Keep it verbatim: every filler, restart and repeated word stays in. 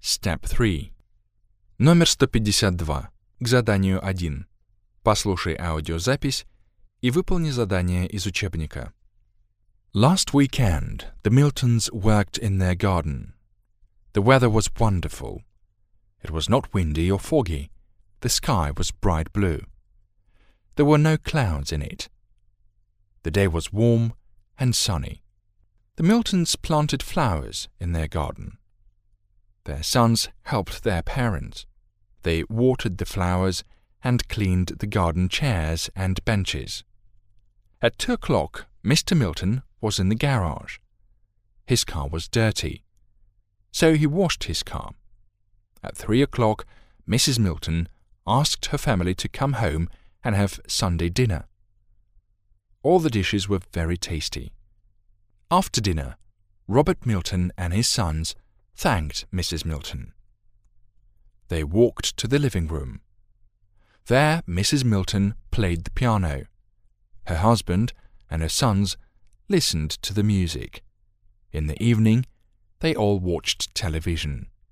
Step three. Номер сто пятьдесят два. К заданию один. Послушай аудиозапись и выполни задание из учебника. Last weekend, the Miltons worked in their garden. The weather was wonderful. It was not windy or foggy. The sky was bright blue. There were no clouds in it. The day was warm and sunny. The Miltons planted flowers in their garden. Their sons helped their parents. They watered the flowers and cleaned the garden chairs and benches. At two o'clock, Mister Milton was in the garage. His car was dirty, so he washed his car. At three o'clock, Missus Milton asked her family to come home and have Sunday dinner. All the dishes were very tasty. After dinner, Robert Milton and his sons thanked Missus Milton. They walked to the living room. There Missus Milton played the piano. Her husband and her sons listened to the music. In the evening, they all watched television.